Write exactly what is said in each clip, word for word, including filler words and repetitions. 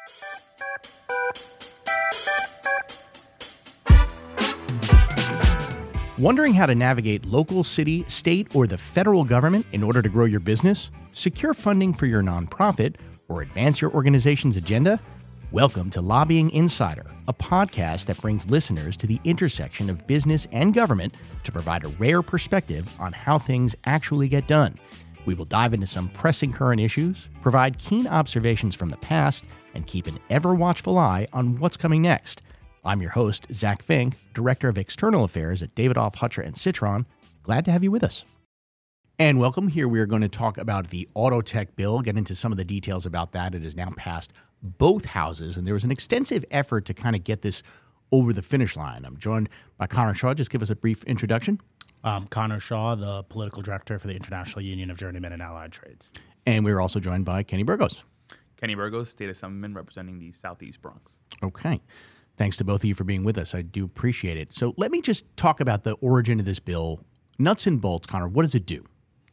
Wondering how to navigate local, city, state, or the federal government in order to grow your business, secure funding for your nonprofit, or advance your organization's agenda? Welcome to Lobbying Insider, a podcast that brings listeners to the intersection of business and government to provide a rare perspective on how things actually get done. We will dive into some pressing current issues, provide keen observations from the past, and keep an ever-watchful eye on what's coming next. I'm your host, Zach Fink, Director of External Affairs at Davidoff, Hutcher and Citron. Glad to have you with us. And welcome. Here we are going to talk about the Auto Tech bill, get into some of the details about that. It has now passed both houses, and there was an extensive effort to kind of get this over the finish line. I'm joined by Connor Shaw. Just give us a brief introduction. Um, Connor Shaw, the Political Director for the International Union of Journeymen and Allied Trades. And we're also joined by Kenny Burgos. Kenny Burgos, State Assemblyman representing the Southeast Bronx. Okay. Thanks to both of you for being with us. I do appreciate it. So let me just talk about the origin of this bill. Nuts and bolts, Connor, what does it do?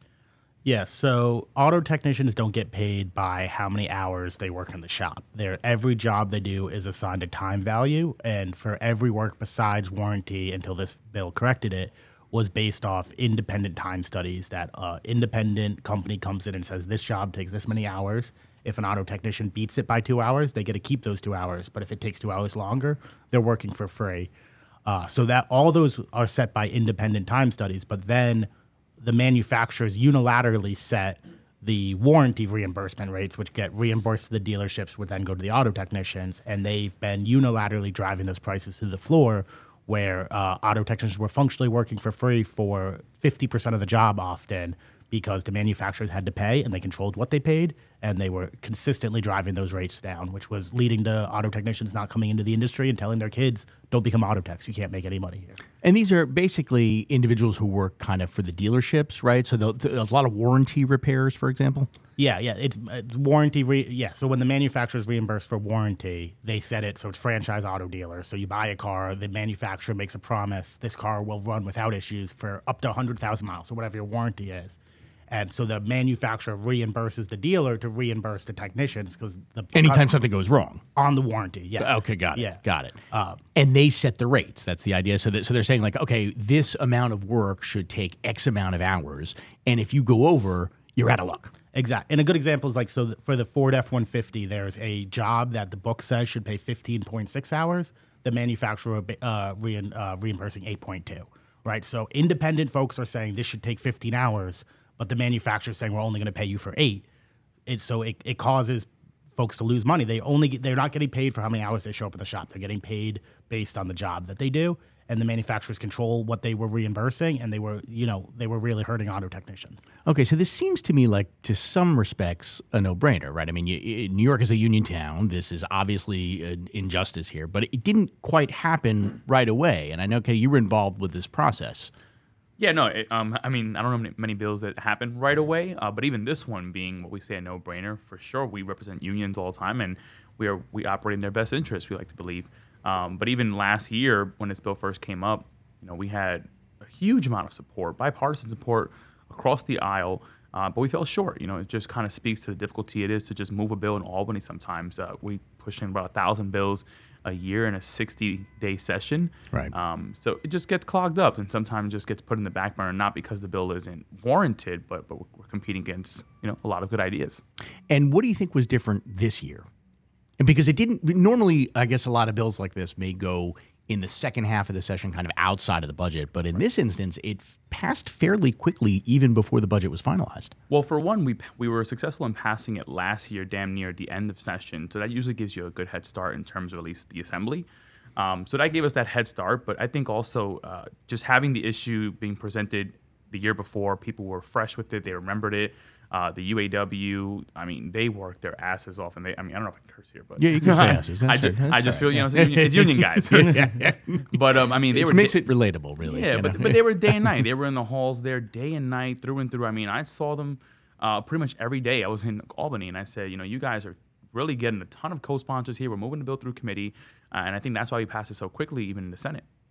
Yeah, so auto technicians don't get paid by how many hours they work in the shop. They're, every job they do is assigned a time value, and for every work besides warranty, until this bill corrected it, was based off independent time studies that an independent company comes in and says, this job takes this many hours. If an auto technician beats it by two hours, they get to keep those two hours. But if it takes two hours longer, they're working for free. Uh, so that all those are set by independent time studies. But then the manufacturers unilaterally set the warranty reimbursement rates, which get reimbursed to the dealerships, would then go to the auto technicians. And they've been unilaterally driving those prices to the floor, where uh, auto technicians were functionally working for free for fifty percent of the job often, because the manufacturers had to pay and they controlled what they paid, and they were consistently driving those rates down, which was leading to auto technicians not coming into the industry and telling their kids, don't become auto techs, you can't make any money here. And these are basically individuals who work kind of for the dealerships, right? So there's a lot of warranty repairs, for example? Yeah, yeah, it's, it's warranty. Re- yeah, so when the manufacturers reimburse for warranty, they set it so it's franchise auto dealers. So you buy a car, the manufacturer makes a promise, this car will run without issues for up to one hundred thousand miles, or whatever your warranty is. And so the manufacturer reimburses the dealer to reimburse the technicians, because the anytime something goes wrong on the warranty. Yes. Okay, got it. Yeah. Got it. Um, and they set the rates. That's the idea. So that, so they're saying like, okay, this amount of work should take X amount of hours, and if you go over, you're out of luck. Exactly. And a good example is like, so for the Ford F one fifty, there's a job that the book says should pay fifteen point six hours. The manufacturer uh, re- uh, reimbursing eight point two. Right. So independent folks are saying this should take fifteen hours. But the manufacturer's saying we're only going to pay you for eight. It, so it, it causes folks to lose money. They only get, they're not getting paid for how many hours they show up at the shop. They're getting paid based on the job that they do, and the manufacturers control what they were reimbursing, and they were, you know, they were really hurting auto technicians. Okay, so this seems to me like, to some respects, a no-brainer, right? I mean, you, New York is a union town. This is obviously an injustice here, but it didn't quite happen right away. And I know, Kenny, you were involved with this process. Yeah, no, it, um, I mean, I don't know many, many bills that happen right away, uh, but even this one being what we say a no-brainer, for sure, we represent unions all the time, and we are we operate in their best interest, we like to believe. Um, but even last year, when this bill first came up, you know, we had a huge amount of support, bipartisan support across the aisle, uh, but we fell short. You know, it just kind of speaks to the difficulty it is to just move a bill in Albany sometimes. Uh, we push in about a thousand bills a year in a sixty-day session. Right. Um, so it just gets clogged up, and sometimes just gets put in the back burner, not because the bill isn't warranted, but but we're competing against, you know, a lot of good ideas. And what do you think was different this year? And because it didn't normally, I guess a lot of bills like this may go in the second half of the session, kind of outside of the budget, but in right. this instance, it passed fairly quickly, even before the budget was finalized. Well, for one, we we were successful in passing it last year, damn near the end of session. So that usually gives you a good head start in terms of at least the assembly. Um, so that gave us that head start. But I think also uh, just having the issue being presented the year before, people were fresh with it, they remembered it. Uh, the U A W, I mean, they worked their asses off, and they, I mean, I don't know if I can curse here, but yeah, you can say asses. I, ju- I just feel, you know, it's union, it's union guys. yeah, yeah. But um, I mean, they it were makes da- it relatable, really. Yeah, you but know? but they were day and night. They were in the halls there day and night, through and through. I mean, I saw them uh, pretty much every day. I was in Albany, and I said, you know, you guys are really getting a ton of co-sponsors here. We're moving the bill through committee, uh, and I think that's why we passed it so quickly, even in the Senate.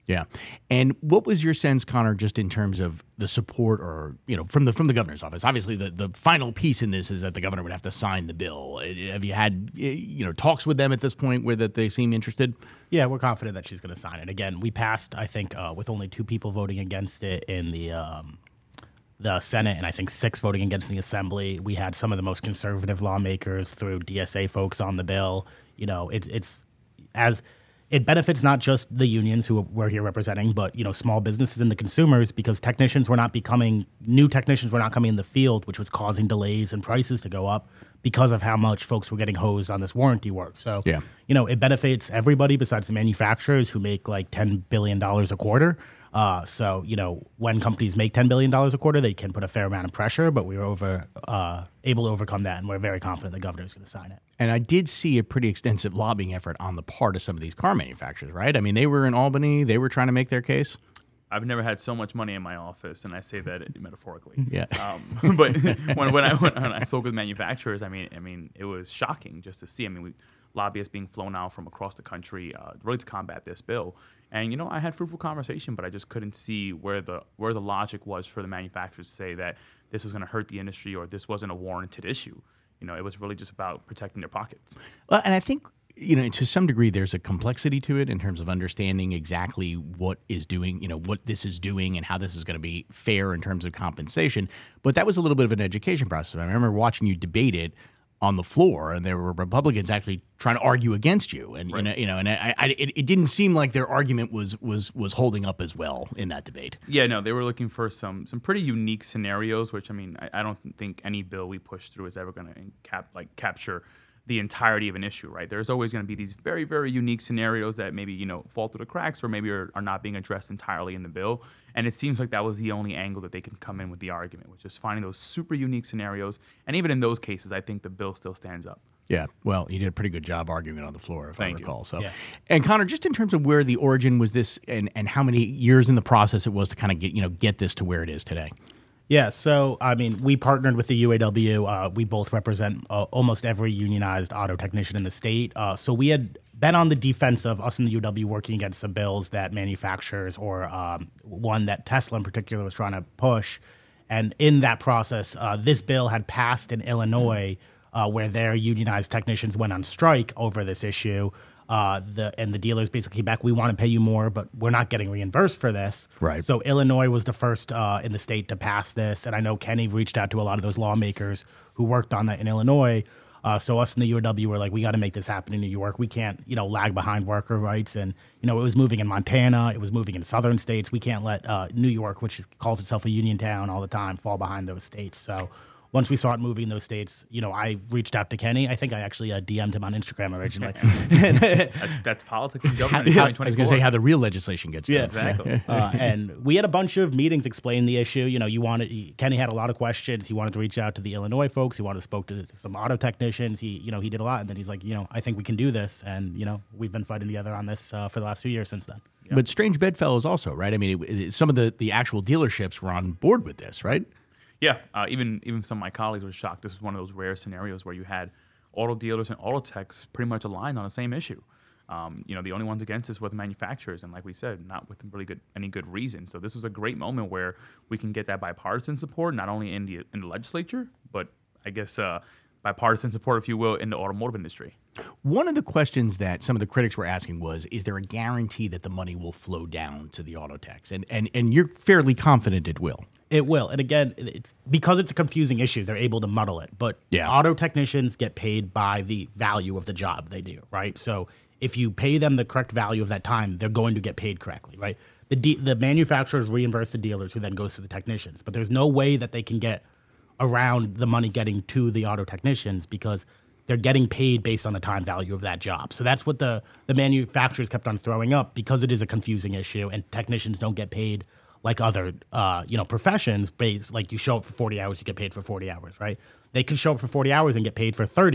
Yeah. And what was your sense, Connor, just in terms of the support or, you know, from the from the governor's office? Obviously, the, the final piece in this is that the governor would have to sign the bill. Have you had, you know, talks with them at this point where that they seem interested? Yeah, we're confident that she's going to sign it. Again, we passed, I think, uh, with only two people voting against it in the um, the Senate, and I think six voting against the Assembly. We had some of the most conservative lawmakers through D S A folks on the bill. You know, it, it's as it benefits not just the unions who we're here representing, but, you know, small businesses and the consumers, because technicians were not becoming, new technicians were not coming in the field, which was causing delays and prices to go up because of how much folks were getting hosed on this warranty work. So, yeah. you know, it benefits everybody besides the manufacturers who make like ten billion dollars a quarter. Uh, so, you know, when companies make ten billion dollars a quarter, they can put a fair amount of pressure, but we were over uh, able to overcome that, and we're very confident the governor is going to sign it. And I did see a pretty extensive lobbying effort on the part of some of these car manufacturers, right? I mean, they were in Albany. They were trying to make their case. I've never had so much money in my office, and I say that metaphorically. Yeah. Um, but when, when I when I spoke with manufacturers, I mean, I mean, it was shocking just to see. I mean, we, lobbyists being flown out from across the country, uh, really to combat this bill. And you know, I had fruitful conversation, but I just couldn't see where the where the logic was for the manufacturers to say that this was going to hurt the industry or this wasn't a warranted issue. You know, it was really just about protecting their pockets. Well, and I think, you know, to some degree, there's a complexity to it in terms of understanding exactly what is doing, you know, what this is doing and how this is going to be fair in terms of compensation. But that was a little bit of an education process. I remember watching you debate it on the floor, and there were Republicans actually trying to argue against you, and right. you know, you know, and I, I, it, it didn't seem like their argument was was was holding up as well in that debate. Yeah, no, they were looking for some some pretty unique scenarios, which I mean, I, I don't think any bill we push through is ever going to cap like capture the entirety of an issue, right? There's always going to be these very, very unique scenarios that maybe, you know, fall through the cracks or maybe are, are not being addressed entirely in the bill. And it seems like that was the only angle that they can come in with the argument, which is finding those super unique scenarios. And even in those cases, I think the bill still stands up. Yeah, well, you did a pretty good job arguing it on the floor, if Thank I recall. You. So, yeah. And Connor, just in terms of where the origin was this and, and how many years in the process it was to kind of get, you know, get this to where it is today. Yeah, so, I mean, we partnered with the U A W. Uh, we both represent uh, almost every unionized auto technician in the state. Uh, so we had been on the defense of us and the U A W working against some bills that manufacturers or um, one that Tesla in particular was trying to push. And in that process, uh, this bill had passed in Illinois uh, where their unionized technicians went on strike over this issue. Uh, the and the dealers basically came back, we want to pay you more, but we're not getting reimbursed for this. Right. So Illinois was the first uh, in the state to pass this, and I know Kenny reached out to a lot of those lawmakers who worked on that in Illinois. Uh, so us in the U A W were like, we got to make this happen in New York. We can't, you know, lag behind worker rights. And, you know, it was moving in Montana. It was moving in southern states. We can't let uh, New York, which calls itself a union town all the time, fall behind those states. So once we saw it moving in those states, you know, I reached out to Kenny. I think I actually uh, D M'd him on Instagram originally. that's, that's politics and government in twenty twenty-four. I was going to say how the real legislation gets done. Yeah, exactly. uh, and we had a bunch of meetings explaining the issue. You know, you wanted he, Kenny had a lot of questions. He wanted to reach out to the Illinois folks. He wanted to spoke to some auto technicians. He, you know, he did a lot. And then he's like, you know, I think we can do this. And you know, we've been fighting together on this uh, for the last few years since then. Yeah. But Strange Bedfellows also, right? I mean, it, it, some of the the actual dealerships were on board with this, right? Yeah, uh, even even some of my colleagues were shocked. This was one of those rare scenarios where you had auto dealers and auto techs pretty much aligned on the same issue. Um, you know, the only ones against this were the manufacturers, and like we said, not with really good any good reason. So this was a great moment where we can get that bipartisan support, not only in the in the legislature, but I guess uh, bipartisan support, if you will, in the automotive industry. One of the questions that some of the critics were asking was, is there a guarantee that the money will flow down to the auto techs? And and and you're fairly confident it will. It will. And again, it's because it's a confusing issue, they're able to muddle it. But yeah. auto technicians get paid by the value of the job they do, right? So if you pay them the correct value of that time, they're going to get paid correctly, right? The de- the manufacturers reimburse the dealers, who then goes to the technicians. But there's no way that they can get around the money getting to the auto technicians because they're getting paid based on the time value of that job. So that's what the, the manufacturers kept on throwing up because it is a confusing issue and technicians don't get paid like other, uh, you know, professions, based like you show up for forty hours, you get paid for forty hours, right? They can show up for forty hours and get paid for thirty,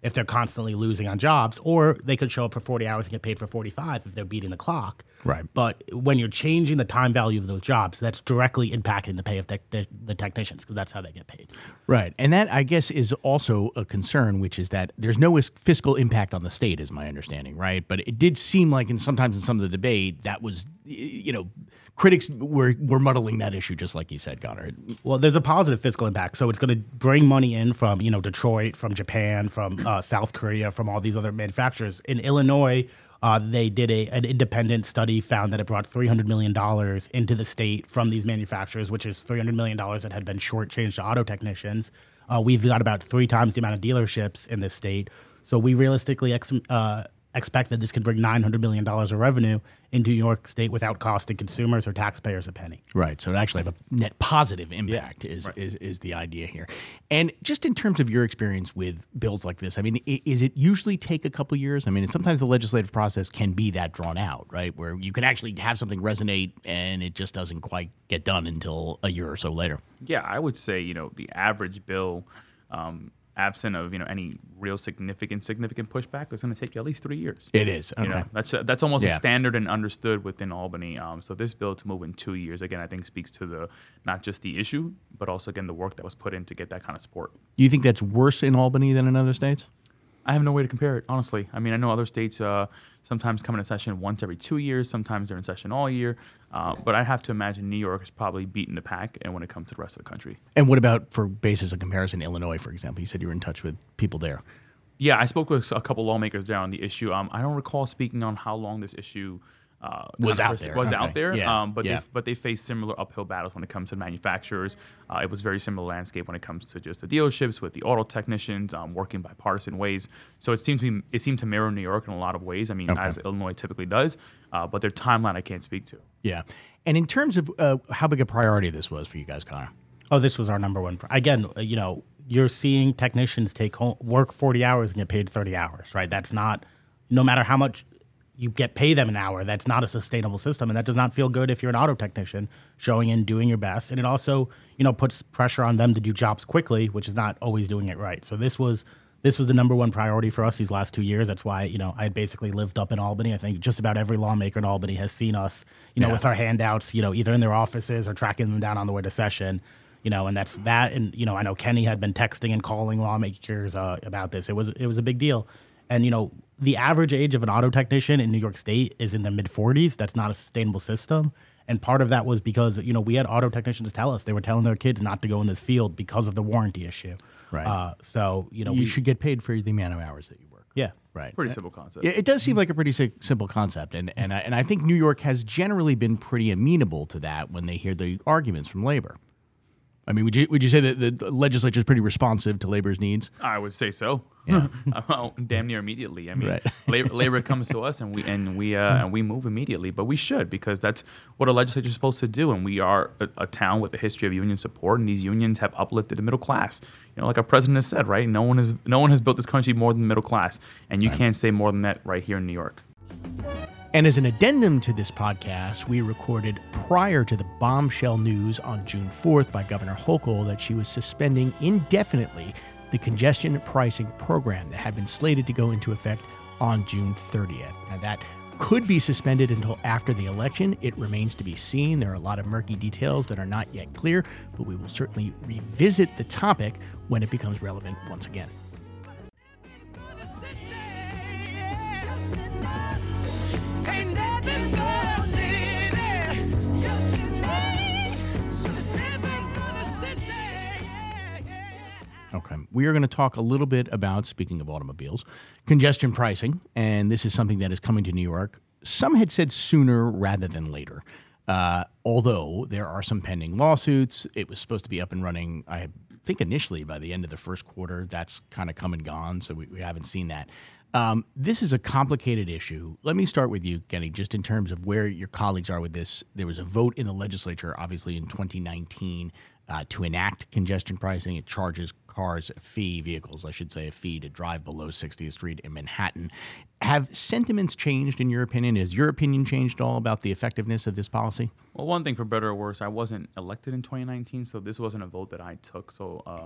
if they're constantly losing on jobs, or they could show up for forty hours and get paid for forty-five if they're beating the clock. Right. But when you're changing the time value of those jobs, that's directly impacting the pay of tech the, the technicians, because that's how they get paid. Right. And that, I guess, is also a concern, which is that there's no is- fiscal impact on the state, is my understanding, right? But it did seem like, and sometimes in some of the debate, that was, you know, critics were, were muddling that issue, just like you said, Connor. Well, there's a positive fiscal impact. So it's going to bring money in from, you know, Detroit, from Japan, from uh, South Korea, from all these other manufacturers. In Illinois, uh, they did a, an independent study, found that it brought three hundred million dollars into the state from these manufacturers, which is three hundred million dollars that had been shortchanged to auto technicians. Uh, we've got about three times the amount of dealerships in this state. So we realistically ex- uh, expect that this could bring nine hundred million dollars of revenue into New York State without costing consumers or taxpayers a penny. Right. So it actually have a net positive impact yeah, is, right. is is the idea here. And just in terms of your experience with bills like this, I mean, is it usually take a couple years? I mean, sometimes the legislative process can be that drawn out, right? Where you can actually have something resonate and it just doesn't quite get done until a year or so later. Yeah, I would say, you know, the average bill, um, absent of, you know, any real significant significant pushback, is going to take you at least three years. It is. Okay. You know, that's a, that's almost yeah. a standard and understood within Albany. Um, so this bill to move in two years, again, I think speaks to the not just the issue, but also, again, the work that was put in to get that kind of support. Do you think that's worse in Albany than in other states? I have no way to compare it, honestly. I mean, I know other states uh, sometimes come into session once every two years. Sometimes they're in session all year. Uh, but I have to imagine New York is probably beating the pack and when it comes to the rest of the country. And what about, for basis of comparison, Illinois, for example? You said you were in touch with people there. Yeah, I spoke with a couple lawmakers there on the issue. Um, I don't recall speaking on how long this issue Uh, was out there. Was okay. out there, yeah. um, but yeah. they but they face similar uphill battles when it comes to manufacturers. Uh, it was very similar landscape when it comes to just the dealerships with the auto technicians um, working bipartisan ways. So it seems to be it seemed to mirror New York in a lot of ways. I mean, okay. as Illinois typically does, uh, but their timeline I can't speak to. Yeah, and in terms of uh, how big a priority this was for you guys, Connor. Oh, this was our number one. Pr- Again, you know, you're seeing technicians take home, work forty hours and get paid thirty hours, right? That's not, no matter how much you get pay them an hour, that's not a sustainable system, and that does not feel good if you're an auto technician showing in, doing your best. And it also, you know, puts pressure on them to do jobs quickly, which is not always doing it right. So this was this was the number one priority for us these last two years. That's why, you know, I had basically lived up in Albany. I think just about every lawmaker in Albany has seen us, you know, yeah. with our handouts, you know, either in their offices or tracking them down on the way to session. You know, and that's that. And, you know, I know Kenny had been texting and calling lawmakers uh, about this. It was it was a big deal. And, you know, the average age of an auto technician in New York State is in the mid forties. That's not a sustainable system. And part of that was because, you know, we had auto technicians tell us they were telling their kids not to go in this field because of the warranty issue. Right. Uh, so, you know, you we should get paid for the amount of hours that you work. Yeah. Right. Pretty simple concept. Yeah, it does seem like a pretty si- simple concept. And, and, I, and I think New York has generally been pretty amenable to that when they hear the arguments from labor. I mean, would you would you say that the legislature is pretty responsive to labor's needs? I would say so. Yeah. Damn near immediately. I mean, right. labor, labor comes to us and we and we uh, and we move immediately. But we should, because that's what a legislature is supposed to do. And we are a, a town with a history of union support, and these unions have uplifted the middle class. You know, like our president has said, right? No one has no one has built this country more than the middle class, and you right. can't say more than that right here in New York. And as an addendum to this podcast, we recorded prior to the bombshell news on June fourth by Governor Hochul that she was suspending indefinitely the congestion pricing program that had been slated to go into effect on June thirtieth. Now, that could be suspended until after the election. It remains to be seen. There are a lot of murky details that are not yet clear, but we will certainly revisit the topic when it becomes relevant once again. Okay. We are going to talk a little bit about, speaking of automobiles, congestion pricing, and this is something that is coming to New York. Some had said sooner rather than later, uh, although there are some pending lawsuits. It was supposed to be up and running, I think, initially by the end of the first quarter. That's kind of come and gone, so we, we haven't seen that. Um, this is a complicated issue. Let me start with you, Kenny, just in terms of where your colleagues are with this. There was a vote in the legislature, obviously, in twenty nineteen uh, to enact congestion pricing. It charges cars a fee, vehicles, I should say, a fee to drive below sixtieth Street in Manhattan. Have sentiments changed, in your opinion? Has your opinion changed at all about the effectiveness of this policy? Well, one thing, for better or worse, I wasn't elected in twenty nineteen, so this wasn't a vote that I took. So um,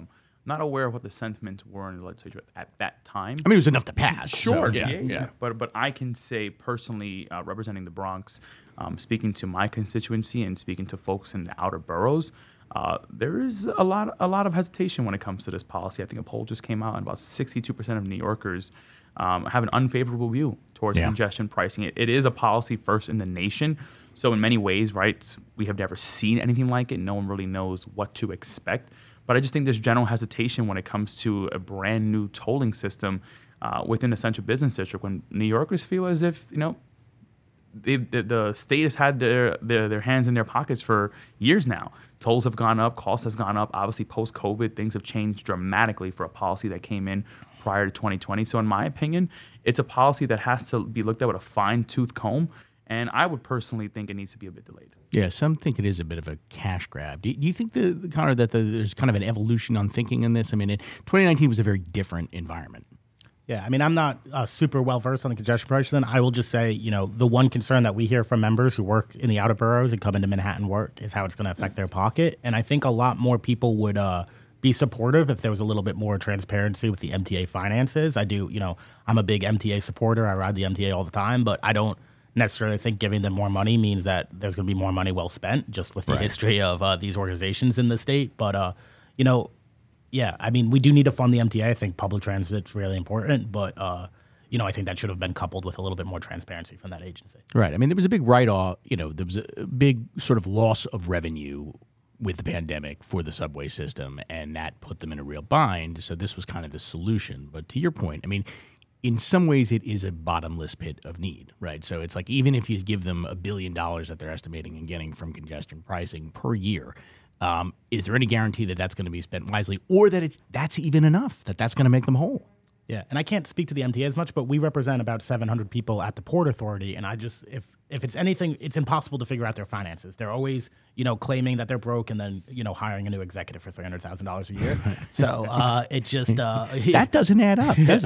Not aware of what the sentiments were in the legislature at that time. I mean, it was enough to pass. Sure, so, yeah, yeah, yeah, yeah. But but I can say personally, uh, representing the Bronx, um, speaking to my constituency and speaking to folks in the outer boroughs, uh, there is a lot a lot of hesitation when it comes to this policy. I think a poll just came out, and about sixty-two percent of New Yorkers um, have an unfavorable view towards Yeah. congestion pricing. It, it is a policy first in the nation. So in many ways, right, we have never seen anything like it. No one really knows what to expect. But I just think there's general hesitation when it comes to a brand new tolling system uh, within a central business district, when New Yorkers feel as if, you know, they've, the, the state has had their, their their hands in their pockets for years now. Tolls have gone up, cost has gone up. Obviously, post-COVID, things have changed dramatically for a policy that came in prior to twenty twenty. So in my opinion, it's a policy that has to be looked at with a fine-tooth comb. And I would personally think it needs to be a bit delayed. Yeah, some think it is a bit of a cash grab. Do you, do you think, the, the Connor, that the, there's kind of an evolution on thinking in this? I mean, it, twenty nineteen was a very different environment. Yeah, I mean, I'm not uh, super well versed on the congestion pricing. I will just say, you know, the one concern that we hear from members who work in the outer boroughs and come into Manhattan work is how it's going to affect their pocket. And I think a lot more people would uh, be supportive if there was a little bit more transparency with the M T A finances. I do, you know, I'm a big M T A supporter. I ride the M T A all the time, but I don't necessarily think giving them more money means that there's going to be more money well spent, just with the Right. history of uh, these organizations in the state. But, uh, you know, yeah, I mean, we do need to fund the M T A. I think public transit's really important, but, uh, you know, I think that should have been coupled with a little bit more transparency from that agency. Right. I mean, there was a big write-off, you know, there was a big sort of loss of revenue with the pandemic for the subway system, and that put them in a real bind. So this was kind of the solution. But to your point, I mean, in some ways it is a bottomless pit of need, right? So it's like, even if you give them a billion dollars that they're estimating and getting from congestion pricing per year, um, is there any guarantee that that's going to be spent wisely, or that it's that's even enough, that that's going to make them whole? Yeah, and I can't speak to the M T A as much, but we represent about seven hundred people at the Port Authority, and I just, if if it's anything, it's impossible to figure out their finances. They're always, you know, claiming that they're broke and then, you know, hiring a new executive for three hundred thousand dollars a year. So uh, it just... Uh, That doesn't add up, does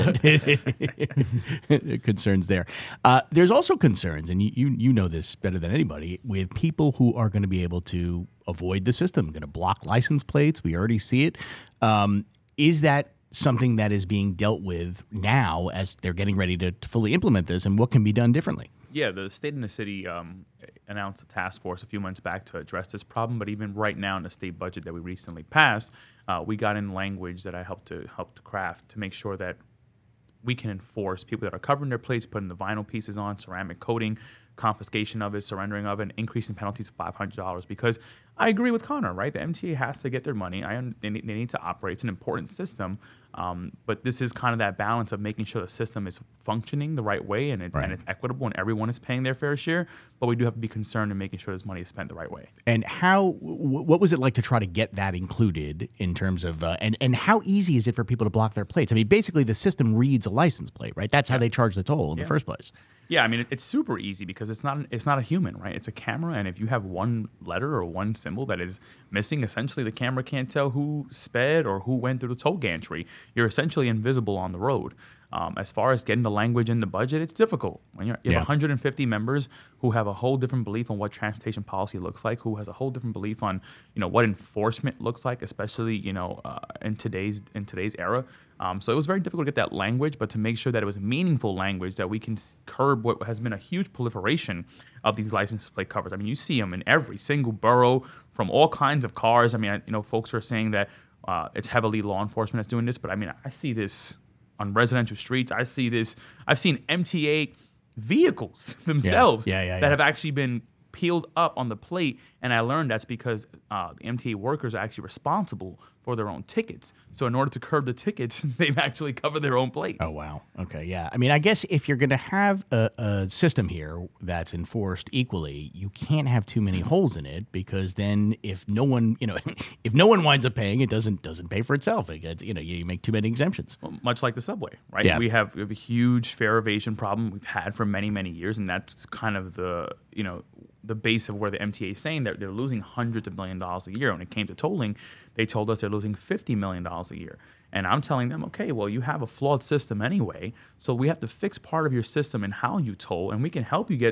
it? Concerns there. Uh, there's also concerns, and you, you you know this better than anybody, with people who are going to be able to avoid the system, going to block license plates. We already see it. Um, is that something that is being dealt with now as they're getting ready to, to fully implement this, and what can be done differently? Yeah, the state and the city um, announced a task force a few months back to address this problem. But even right now in the state budget that we recently passed, uh, we got in language that I helped to help to craft to make sure that we can enforce people that are covering their plates, putting the vinyl pieces on, ceramic coating, confiscation of it, surrendering of it, and increasing penalties of five hundred dollars. Because I agree with Connor, right? The M T A has to get their money. I, they, need, they need to operate. It's an important system. Um, but this is kind of that balance of making sure the system is functioning the right way and, it, Right. and it's equitable and everyone is paying their fair share. But we do have to be concerned in making sure this money is spent the right way. And how? W- what was it like to try to get that included in terms of? Uh, and and how easy is it for people to block their plates? I mean, basically, the system reads a license plate, right? That's how they charge the toll in the first place. Yeah, I mean, it, it's super easy because it's not it's not a human, right? It's a camera, and if you have one letter or one symbol that is missing, essentially the camera can't tell who sped or who went through the toll gantry. You're essentially invisible on the road. Um, as far as getting the language in the budget, it's difficult. When you're, you have Yeah. one hundred fifty members who have a whole different belief on what transportation policy looks like, who has a whole different belief on, you know, what enforcement looks like, especially, you know, uh, in today's in today's era. Um, so it was very difficult to get that language, but to make sure that it was meaningful language that we can s- curb what has been a huge proliferation of these license plate covers. I mean, you see them in every single borough from all kinds of cars. I mean, I, you know, folks are saying that uh, it's heavily law enforcement that's doing this, but I mean, I see this on residential streets. I see this. I've seen M T A vehicles themselves Yeah, yeah, that yeah. have actually been peeled up on the plate, and I learned that's because uh, the M T A workers are actually responsible for their own tickets. So in order to curb the tickets, they've actually covered their own plates. Oh, wow. Okay, yeah. I mean, I guess if you're going to have a, a system here that's enforced equally, you can't have too many holes in it, because then if no one, you know, if no one winds up paying, it doesn't doesn't pay for itself. It gets, you know, you make too many exemptions. Well, much like the subway, right? Yeah. We have, we have a huge fare evasion problem we've had for many, many years, and that's kind of the, you know, the base of where the M T A is saying that they're losing hundreds of million dollars a year. When it came to tolling, they told us they're losing fifty million dollars a year. And I'm telling them, okay, well, you have a flawed system anyway, so we have to fix part of your system and how you toll, and we can help you get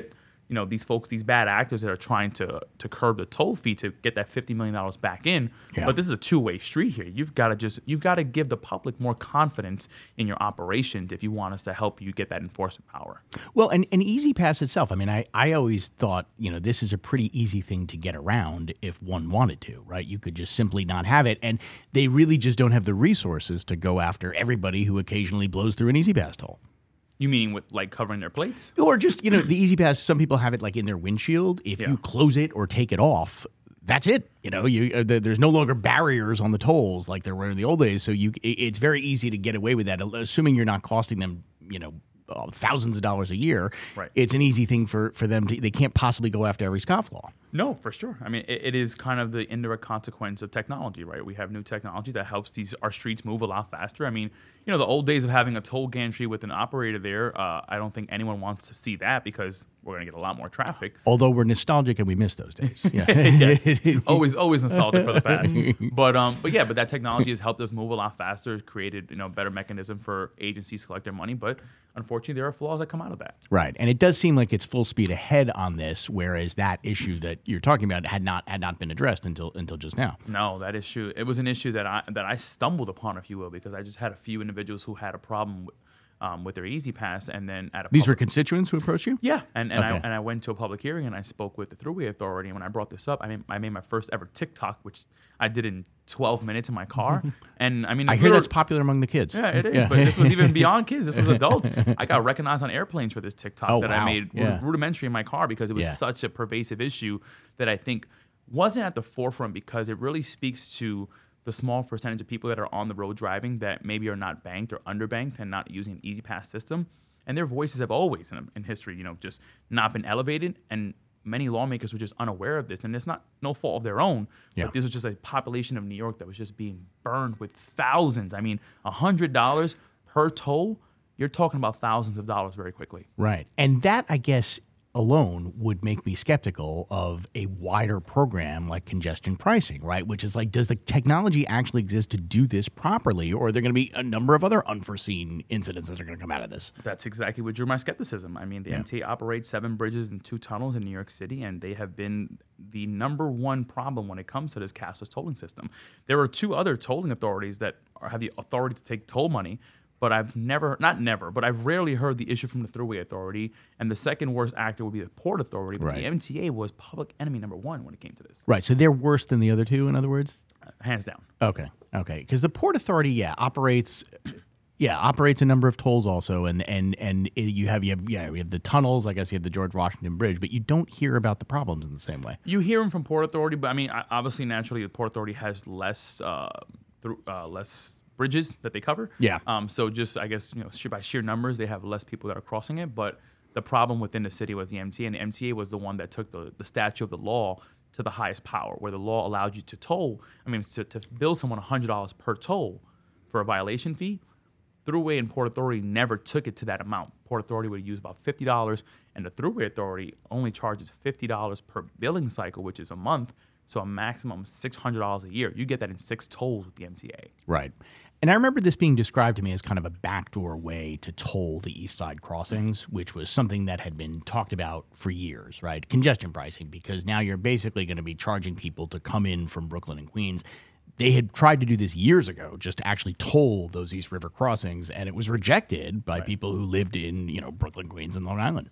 you know, these folks, these bad actors that are trying to to curb the toll fee to get that fifty million dollars back in. Yeah. But this is a two-way street here. You've got to just, you've got to give the public more confidence in your operations if you want us to help you get that enforcement power. Well, and, and Easy Pass itself, I mean, I, I always thought, you know, this is a pretty easy thing to get around if one wanted to, right? You could just simply not have it. And they really just don't have the resources to go after everybody who occasionally blows through an Easy Pass toll. You meaning with like covering their plates? Or just, you know, the Easy Pass, some people have it like in their windshield. If Yeah. you close it or take it off, that's it. You know, you uh, there- there's no longer barriers on the tolls like there were in the old days. So you, it- it's very easy to get away with that, assuming you're not costing them, you know, uh, thousands of dollars a year. Right. It's an easy thing for, for them to, they can't possibly go after every scofflaw. No, for sure. I mean, it, it is kind of the indirect consequence of technology, right? We have new technology that helps these our streets move a lot faster. I mean, you know, the old days of having a toll gantry with an operator there, uh, I don't think anyone wants to see that because we're going to get a lot more traffic. Although we're nostalgic and we miss those days. Yeah. Yes. always, always nostalgic for the past. But, um, but yeah, but that technology has helped us move a lot faster, created, you know, better mechanism for agencies to collect their money. But unfortunately, there are flaws that come out of that. Right. And it does seem like it's full speed ahead on this, whereas that issue that you're talking about had not had not been addressed until until just now. No, that issue. It was an issue that I that I stumbled upon, if you will, because I just had a few individuals who had a problem with, um, with their Easy Pass, and then at a These were public, constituents who approached you? yeah, and and I Okay. and I went to a public hearing and I spoke with the Thruway Authority, and when I brought this up, I made I made my first ever TikTok, which I did in twelve minutes in my car, and I mean, I hear literally- that's popular among the kids. Yeah, it is. But this was even beyond kids. This was adults. I got recognized on airplanes for this TikTok Oh, that wow. I made ru- Yeah. rudimentary in my car because it was Yeah. such a pervasive issue that I think wasn't at the forefront because it really speaks to the small percentage of people that are on the road driving that maybe are not banked or underbanked and not using an Easy Pass system. And their voices have always in, in history, you know, just not been elevated. And many lawmakers were just unaware of this. And it's not no fault of their own. Yeah. But this was just a population of New York that was just being burned with thousands. I mean, one hundred dollars per toll, you're talking about thousands of dollars very quickly. Right. And that, I guess, alone would make me skeptical of a wider program like congestion pricing, right? Which is like, does the technology actually exist to do this properly? Or are there going to be a number of other unforeseen incidents that are going to come out of this? That's exactly what drew my skepticism. I mean, the Yeah. M T A operates seven bridges and two tunnels in New York City, and they have been the number one problem when it comes to this cashless tolling system. There are two other tolling authorities that are, have the authority to take toll money, but I've never, not never, but I've rarely heard the issue from the Thruway Authority. And the second worst actor would be the Port Authority, but Right. the M T A was public enemy number one when it came to this, Right. So they're worse than the other two, in other words? uh, hands down. Okay. Okay. Because the Port Authority, yeah, operates, yeah, operates a number of tolls also, and and and it- you have you have yeah, we have the tunnels. I guess you have the George Washington Bridge, but you don't hear about the problems in the same way. You hear them from Port Authority, but I mean, I- obviously, naturally, the Port Authority has less, uh, through, uh, less bridges that they cover. Yeah. Um. So just, I guess, you know, sheer- by sheer numbers, they have less people that are crossing it. But the problem within the city was the M T A, and the M T A was the one that took the, the statute of the law to the highest power, where the law allowed you to toll. I mean, to, to bill someone one hundred dollars per toll for a violation fee. Thruway and Port Authority never took it to that amount. Port Authority would use about fifty dollars, and the Thruway Authority only charges fifty dollars per billing cycle, which is a month, so a maximum of six hundred dollars a year. You get that in six tolls with the M T A. Right. And I remember this being described to me as kind of a backdoor way to toll the East Side crossings, which was something that had been talked about for years, right? Congestion pricing, because now you're basically going to be charging people to come in from Brooklyn and Queens. They had tried to do this years ago, just to actually toll those East River crossings, and it was rejected by Right. people who lived in, you know, Brooklyn, Queens, and Long Island.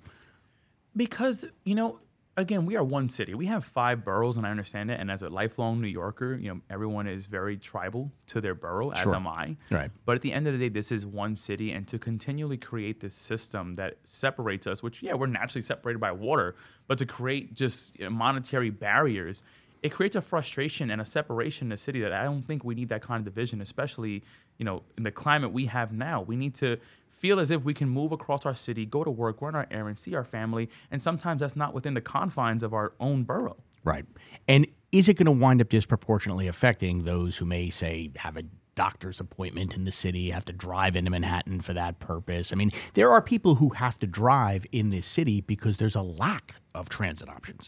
Because, you know, again, we are one city. We have five boroughs, and I understand it. And as a lifelong New Yorker, you know, everyone is very tribal to their borough, as Sure. am I. Right. But at the end of the day, this is one city, and to continually create this system that separates us, which, yeah, we're naturally separated by water, but to create just you know, monetary barriers, it creates a frustration and a separation in the city that I don't think we need that kind of division, especially, you know, in the climate we have now. We need to feel as if we can move across our city, go to work, run our errands, see our family, and sometimes that's not within the confines of our own borough. Right. And is it going to wind up disproportionately affecting those who may, say, have a doctor's appointment in the city, have to drive into Manhattan for that purpose? I mean, there are people who have to drive in this city because there's a lack of transit options.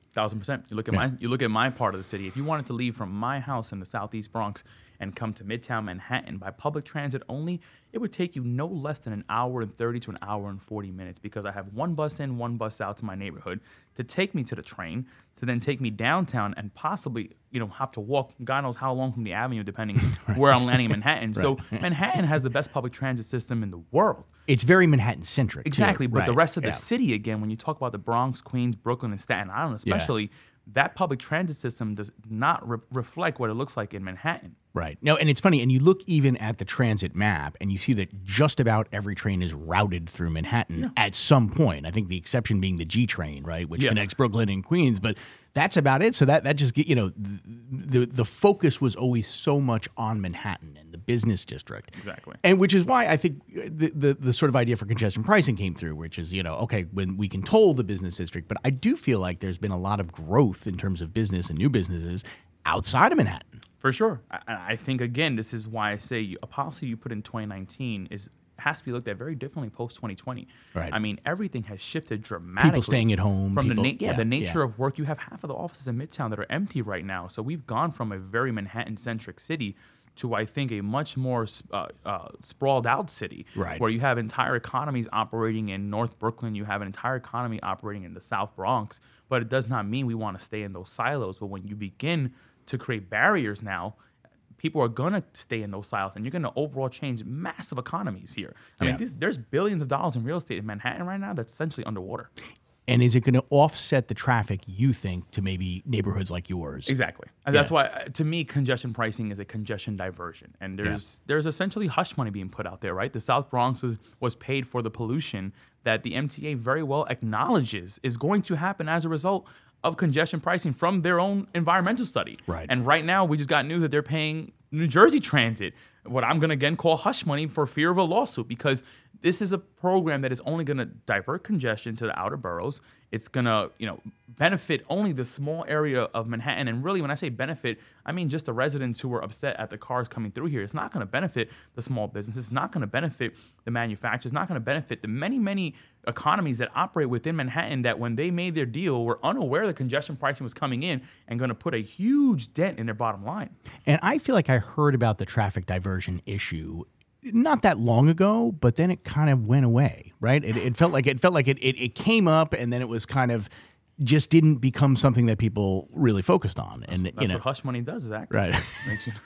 Thousand percent. You look at Yeah. my you look at my part of the city. If you wanted to leave from my house in the Southeast Bronx and come to Midtown Manhattan by public transit only, it would take you no less than an hour and thirty to an hour and forty minutes because I have one bus in, one bus out to my neighborhood to take me to the train, to then take me downtown and possibly, you know, have to walk God knows how long from the avenue depending where I'm landing in Manhattan. So Manhattan has the best public transit system in the world. It's very Manhattan centric. Exactly, too. but the Right. rest of the Yeah. city, again, when you talk about the Bronx, Queens, Brooklyn, and Staten Island, especially, that public transit system does not re- reflect what it looks like in Manhattan. Right. No, and it's funny, and you look even at the transit map, and you see that just about every train is routed through Manhattan at some point. I think the exception being the G train, right, which Yeah. connects Brooklyn and Queens, but that's about it. So that that just get you know the the focus was always so much on Manhattan and the business district. Exactly. And which is why I think the, the the sort of idea for congestion pricing came through, which is, you know, okay, when we can toll the business district, but I do feel like there's been a lot of growth in terms of business and new businesses outside of Manhattan. For sure. I, I think, again, this is why I say you- a policy you put in twenty nineteen is has to be looked at very differently post twenty twenty. Right. I mean, everything has shifted dramatically. People staying at home, From people- the na- yeah, yeah, the nature yeah. of work. You have half of the offices in Midtown that are empty right now. So we've gone from a very Manhattan-centric city to, I think, a much more uh, uh, sprawled out city, Right. where you have entire economies operating in North Brooklyn, you have an entire economy operating in the South Bronx, but it does not mean we want to stay in those silos. But when you begin to create barriers now, people are going to stay in those silos, and you're going to overall change massive economies here. I Yeah. mean, this, there's billions of dollars in real estate in Manhattan right now that's essentially underwater. And is it going to offset the traffic, you think, to maybe neighborhoods like yours? Exactly. And that's why, uh, to me, congestion pricing is a congestion diversion. And there's there's essentially hush money being put out there, right? The South Bronx was, was paid for the pollution that the M T A very well acknowledges is going to happen as a result of congestion pricing from their own environmental study. Right. And right now, we just got news that they're paying New Jersey Transit what I'm going to again call hush money for fear of a lawsuit, because this is a program that is only going to divert congestion to the outer boroughs. It's going to, you know, benefit only the small area of Manhattan. And really, when I say benefit, I mean just the residents who are upset at the cars coming through here. It's not going to benefit the small businesses. It's not going to benefit the manufacturers. It's not going to benefit the many, many economies that operate within Manhattan that when they made their deal were unaware that congestion pricing was coming in and going to put a huge dent in their bottom line. And I feel like I heard about the traffic diversion issue not that long ago, but then it kind of went away, right? It, it felt like it felt like it, it it came up, and then it was kind of just didn't become something that people really focused on. And That's you know, what hush money does, is act. right? Makes you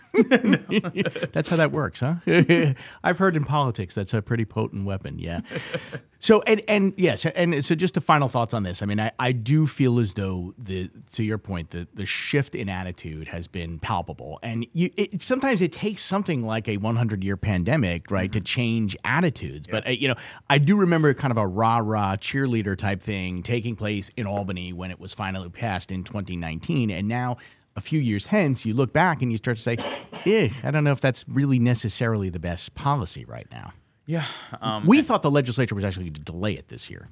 That's how that works, huh? I've heard in politics that's a pretty potent weapon. Yeah. So and and yes, and so just the final thoughts on this. I mean, I, I do feel as though the to your point, the the shift in attitude has been palpable, and you it, sometimes it takes something like a one hundred year pandemic, right, mm-hmm. to change attitudes. But uh, you know, I do remember kind of a rah rah cheerleader type thing taking place in Albany when it was finally passed in twenty nineteen, and now, a few years hence, you look back and you start to say, eh, I don't know if that's really necessarily the best policy right now. yeah. Um, We thought the legislature was actually going to delay it this year.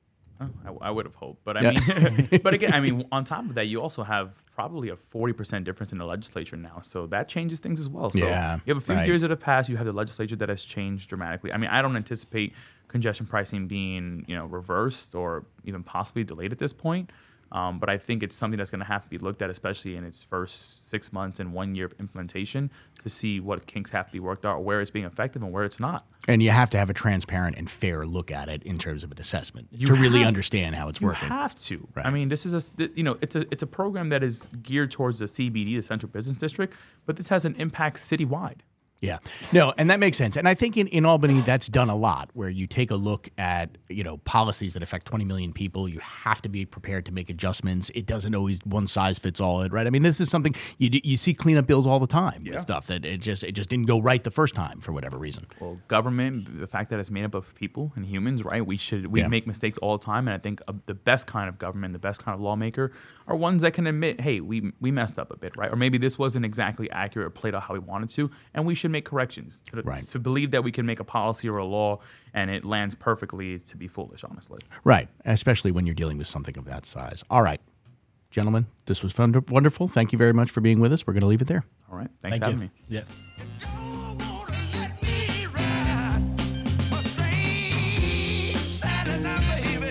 I, I would have hoped, but I Yeah. mean, but again, I mean, on top of that, you also have probably a forty percent difference in the legislature now, so that changes things as well. So Yeah, you have a few right. years that have passed. You have the legislature that has changed dramatically. I mean, I don't anticipate congestion pricing being, you know, reversed or even possibly delayed at this point. Um, but I think it's something that's going to have to be looked at, especially in its first six months and one year of implementation, to see what kinks have to be worked out, where it's being effective and where it's not. And you have to have a transparent and fair look at it in terms of an assessment You to really have- understand how it's You working. have to. Right. I mean, this is a th- you know it's a it's a program that is geared towards the C B D, the Central Business District, but this has an impact citywide. Yeah. No, and that makes sense. And I think in, in Albany, that's done a lot, where you take a look at, you know, policies that affect twenty million people. You have to be prepared to make adjustments. It doesn't always one size fits all, right? I mean, this is something you do, you see cleanup bills all the time Yeah. with stuff that it just it just didn't go right the first time for whatever reason. Well, government, the fact that it's made up of people and humans, right? We should we Yeah. make mistakes all the time, and I think uh, the best kind of government, the best kind of lawmaker, are ones that can admit, hey, we we messed up a bit, right? Or maybe this wasn't exactly accurate or played out how we wanted to, and we should make corrections. To, Right. to believe that we can make a policy or a law and it lands perfectly, to be foolish, honestly. Right. Especially when you're dealing with something of that size. All right. Gentlemen, this was fun, wonderful. Thank you very much for being with us. We're going to leave it there. All right. Thanks Thank for you. having me. Yeah. A strange Saturday night, baby.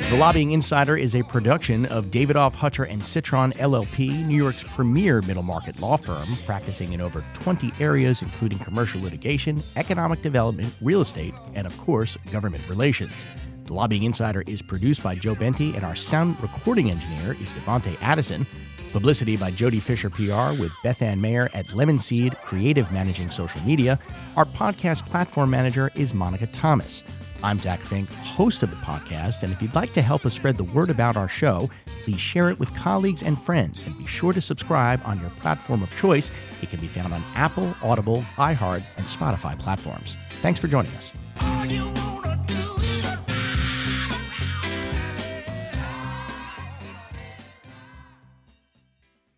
The Lobbying Insider is a production of Davidoff, Hutcher and Citron, L L P, New York's premier middle market law firm, practicing in over twenty areas, including commercial litigation, economic development, real estate, and, of course, government relations. The Lobbying Insider is produced by Joe Benti, and our sound recording engineer is Devontae Addison. Publicity by Jody Fisher P R with Beth Ann Mayer at Lemon Seed, creative managing social media. Our podcast platform manager is Monica Thomas. I'm Zach Fink, host of the podcast, and if you'd like to help us spread the word about our show, please share it with colleagues and friends, and be sure to subscribe on your platform of choice. It can be found on Apple, Audible, iHeart, and Spotify platforms. Thanks for joining us.